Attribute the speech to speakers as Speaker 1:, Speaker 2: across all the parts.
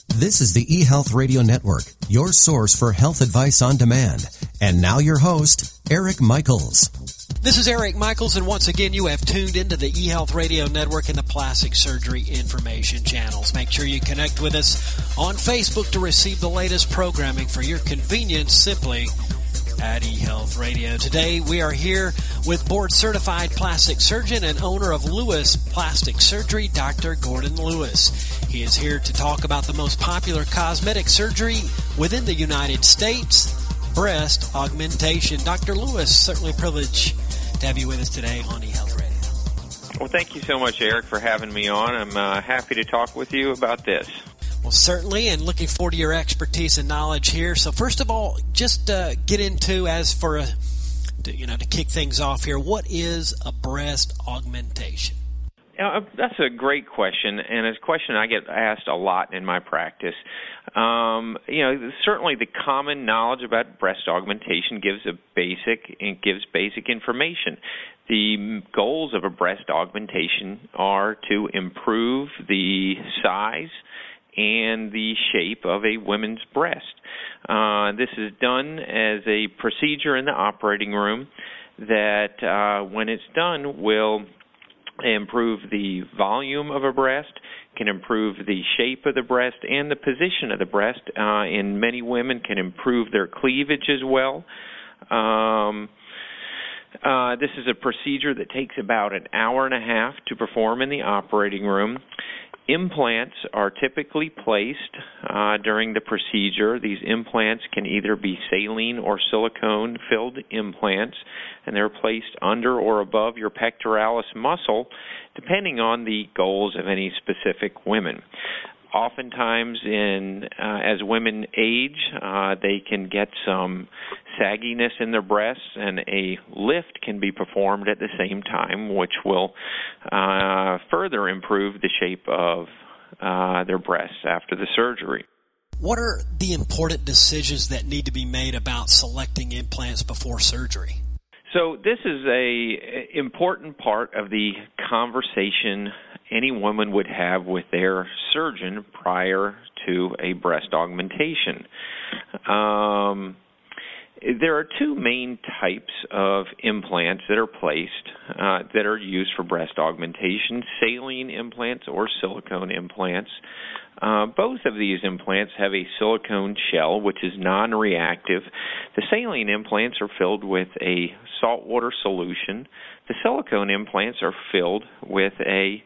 Speaker 1: This is the eHealth Radio Network, your source for health advice on demand. And now your host, Eric Michaels.
Speaker 2: This is Eric Michaels, and once again, you have tuned into the eHealth Radio Network and the Plastic Surgery Information channels. Make sure you connect with us on Facebook to receive the latest programming for your convenience simply at eHealth Radio. Today, we are here with board-certified plastic surgeon and owner of Lewis Plastic Surgery, Dr. Gordon Lewis. He is here to talk about the most popular cosmetic surgery within the United States, breast augmentation. Dr. Lewis, certainly a privilege to have you with us today on eHealth Radio.
Speaker 3: Well, thank you so much, Eric, for having me on. I'm happy to talk with you about this.
Speaker 2: Well, certainly, and looking forward to your expertise and knowledge here. So first of all, just get into, to kick things off here, what is a breast augmentation?
Speaker 3: That's a great question, and it's a question I get asked a lot in my practice. Certainly the common knowledge about breast augmentation gives basic information. The goals of a breast augmentation are to improve the size and the shape of a woman's breast. This is done as a procedure in the operating room that, when it's done, will improve the volume of a breast, can improve the shape of the breast and the position of the breast. In many women, can improve their cleavage as well. This is a procedure that takes about an hour and a half to perform in the operating room. Implants are typically placed during the procedure. These implants can either be saline or silicone-filled implants, and they're placed under or above your pectoralis muscle, depending on the goals of any specific women. Oftentimes, as women age, they can get some sagginess in their breasts, and a lift can be performed at the same time, which will further improve the shape of their breasts after the surgery.
Speaker 2: What are the important decisions that need to be made about selecting implants before surgery?
Speaker 3: So this is an important part of the conversation any woman would have with their surgeon prior to a breast augmentation. There are two main types of implants that are placed that are used for breast augmentation: saline implants or silicone implants. Both of these implants have a silicone shell, which is non-reactive. The saline implants are filled with a saltwater solution. The silicone implants are filled with a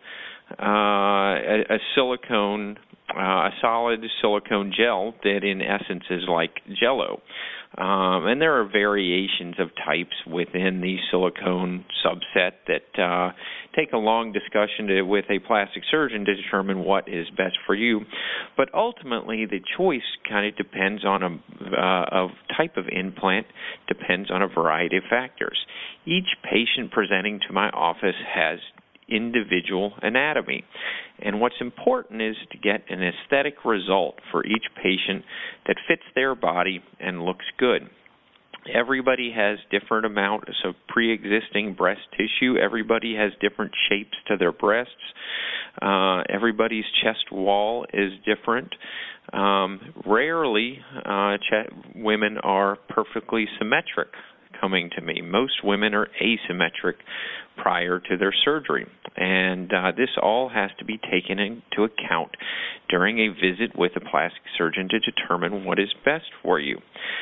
Speaker 3: solid silicone gel that in essence is like Jell-O. And there are variations of types within the silicone subset that take a long discussion with a plastic surgeon to determine what is best for you. But ultimately, the choice kind of depends on a type of implant, depends on a variety of factors. Each patient presenting to my office has individual anatomy. And what's important is to get an aesthetic result for each patient that fits their body and looks good. Everybody has different amounts of pre-existing breast tissue. Everybody has different shapes to their breasts. Everybody's chest wall is different. Rarely, women are perfectly symmetric coming to me. Most women are asymmetric prior to their surgery, and this all has to be taken into account during a visit with a plastic surgeon to determine what is best for you.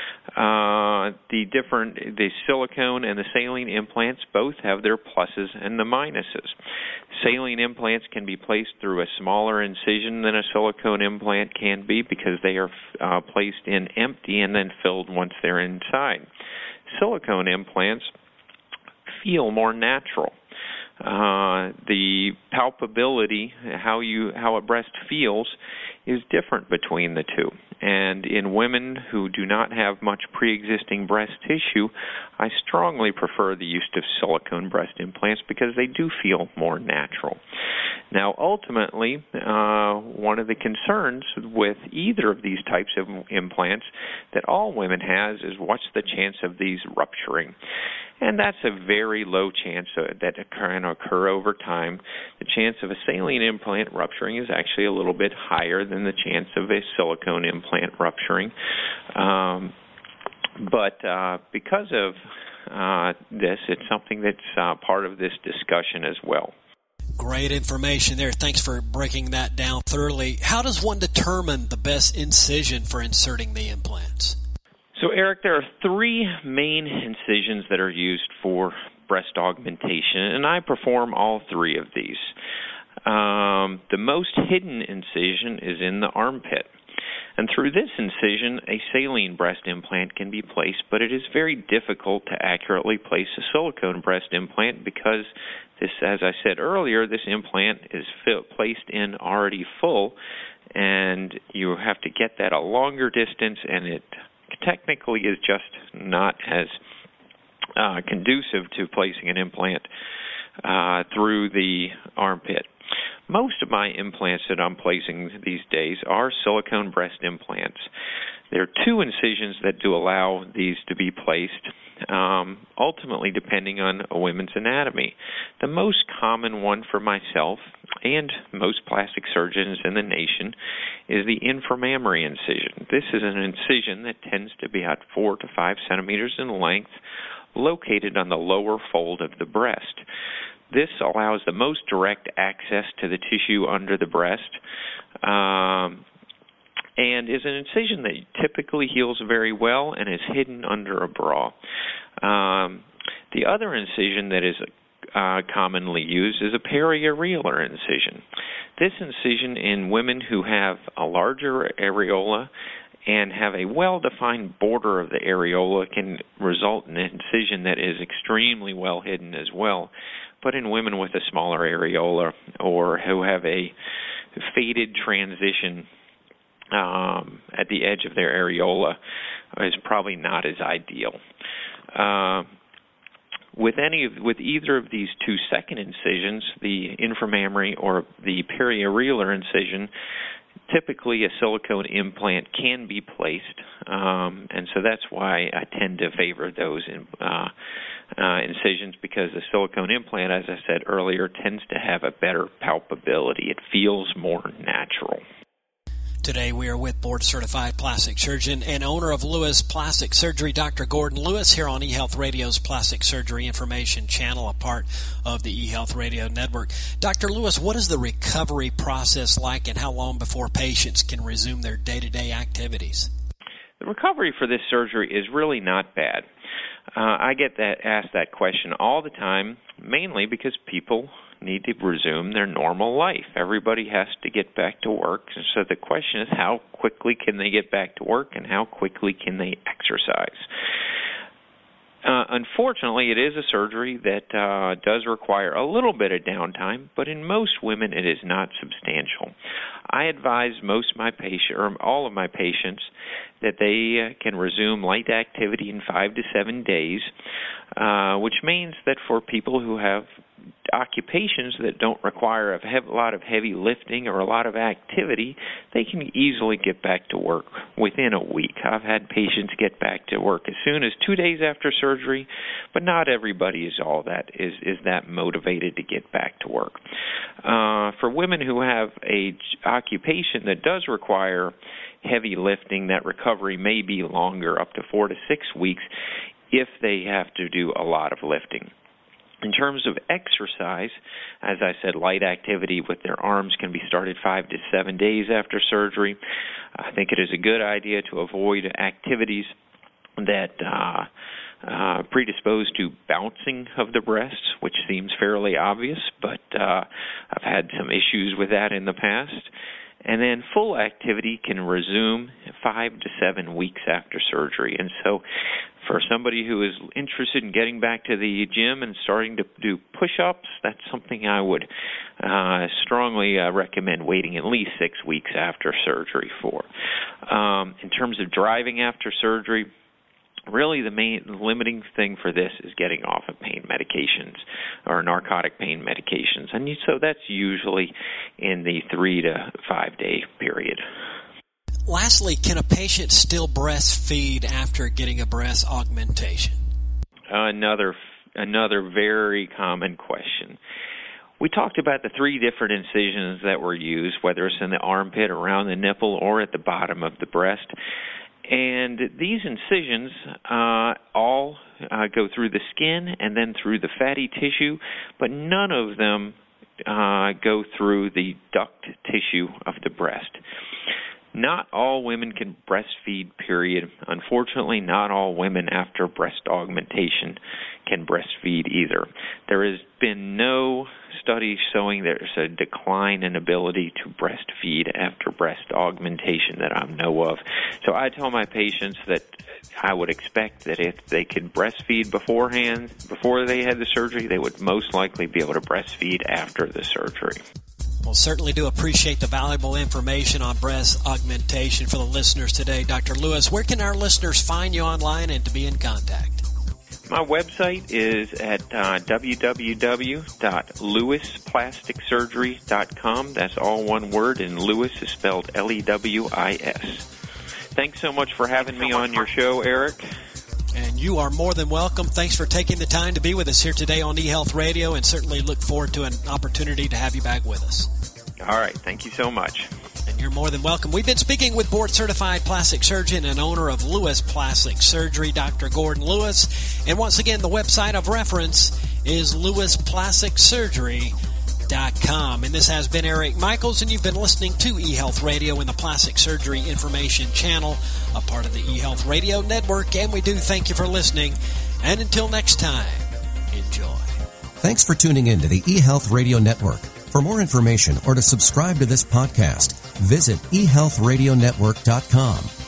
Speaker 3: The silicone and the saline implants both have their pluses and the minuses. Saline implants can be placed through a smaller incision than a silicone implant can be because they are placed in empty and then filled once they're inside. Silicone implants feel more natural. The palpability, how a breast feels, is different between the two. And in women who do not have much pre-existing breast tissue, I strongly prefer the use of silicone breast implants because they do feel more natural. Now, ultimately, one of the concerns with either of these types of implants that all women has is what's the chance of these rupturing? and that's a very low chance that can occur over time. The chance of a saline implant rupturing is actually a little bit higher than the chance of a silicone implant rupturing. But because of this, it's something that's part of this discussion as well.
Speaker 2: Great information there. Thanks for breaking that down thoroughly. How does one determine the best incision for inserting the implants?
Speaker 3: So, Eric, there are three main incisions that are used for breast augmentation, and I perform all three of these. The most hidden incision is in the armpit. And through this incision, a saline breast implant can be placed, but it is very difficult to accurately place a silicone breast implant because this, as I said earlier, this implant is placed in already full, and you have to get that a longer distance, and it technically is just not as conducive to placing an implant through the armpit. Most of my implants that I'm placing these days are silicone breast implants. There are two incisions that do allow these to be placed, ultimately depending on a woman's anatomy. The most common one for myself and most plastic surgeons in the nation is the inframammary incision. This is an incision that tends to be about 4 to 5 centimeters in length, located on the lower fold of the breast. This allows the most direct access to the tissue under the breast, and is an incision that typically heals very well and is hidden under a bra. The other incision that is commonly used is a periareolar incision. This incision in women who have a larger areola and have a well-defined border of the areola can result in an incision that is extremely well hidden as well. But in women with a smaller areola or who have a faded transition at the edge of their areola is probably not as ideal. With either of these two second incisions, the inframammary or the periareolar incision, typically a silicone implant can be placed, and so that's why I tend to favor those incisions, because the silicone implant, as I said earlier, tends to have a better palpability. It feels more natural.
Speaker 2: Today we are with board-certified plastic surgeon and owner of Lewis Plastic Surgery, Dr. Gordon Lewis, here on eHealth Radio's Plastic Surgery Information Channel, a part of the eHealth Radio Network. Dr. Lewis, what is the recovery process like, and how long before patients can resume their day-to-day activities?
Speaker 3: The recovery for this surgery is really not bad. I get asked that question all the time, mainly because people need to resume their normal life. Everybody has to get back to work. So the question is, how quickly can they get back to work, and how quickly can they exercise? Unfortunately, it is a surgery that does require a little bit of downtime, but in most women it is not substantial. I advise all of my patients that they can resume light activity in 5 to 7 days, which means that for people who have occupations that don't require a lot of heavy lifting or a lot of activity, they can easily get back to work within a week. I've had patients get back to work as soon as 2 days after surgery, but not everybody is that motivated to get back to work. For women who have a occupation that does require heavy lifting, that recovery may be longer, up to 4 to 6 weeks, if they have to do a lot of lifting. In terms of exercise, as I said, light activity with their arms can be started 5 to 7 days after surgery. I think it is a good idea to avoid activities that predispose to bouncing of the breasts, which seems fairly obvious, but I've had some issues with that in the past. And then full activity can resume 5 to 7 weeks after surgery. And so for somebody who is interested in getting back to the gym and starting to do push-ups, that's something I would strongly recommend waiting at least 6 weeks after surgery for. In terms of driving after surgery, really the main limiting thing for this is getting off of pain medications or narcotic pain medications. And so that's usually in the 3 to 5 day period.
Speaker 2: Lastly, can a patient still breastfeed after getting a breast augmentation?
Speaker 3: Another another very common question. We talked about the 3 different incisions that were used, whether it's in the armpit, around the nipple, or at the bottom of the breast. And these incisions all go through the skin and then through the fatty tissue, but none of them go through the duct tissue of the breast. Not all women can breastfeed, period. Unfortunately, not all women after breast augmentation can breastfeed either. There has been no study showing there's a decline in ability to breastfeed after breast augmentation that I know of. So I tell my patients that I would expect that if they could breastfeed beforehand, before they had the surgery, they would most likely be able to breastfeed after the surgery.
Speaker 2: Well, certainly do appreciate the valuable information on breast augmentation for the listeners today. Dr. Lewis, where can our listeners find you online and to be in contact?
Speaker 3: My website is at www.lewisplasticsurgery.com. That's all one word, and Lewis is spelled Lewis. Thanks so much for having me on your show, Eric.
Speaker 2: And you are more than welcome. Thanks for taking the time to be with us here today on eHealth Radio, and certainly look forward to an opportunity to have you back with us.
Speaker 3: All right. Thank you so much.
Speaker 2: And you're more than welcome. We've been speaking with board-certified plastic surgeon and owner of Lewis Plastic Surgery, Dr. Gordon Lewis. And once again, the website of reference is lewisplasticsurgery.com. And this has been Eric Michaels, and you've been listening to eHealth Radio in the Plastic Surgery Information Channel, a part of the eHealth Radio Network. And we do thank you for listening. And until next time, enjoy.
Speaker 1: Thanks for tuning in to the eHealth Radio Network. For more information or to subscribe to this podcast, visit eHealthRadioNetwork.com.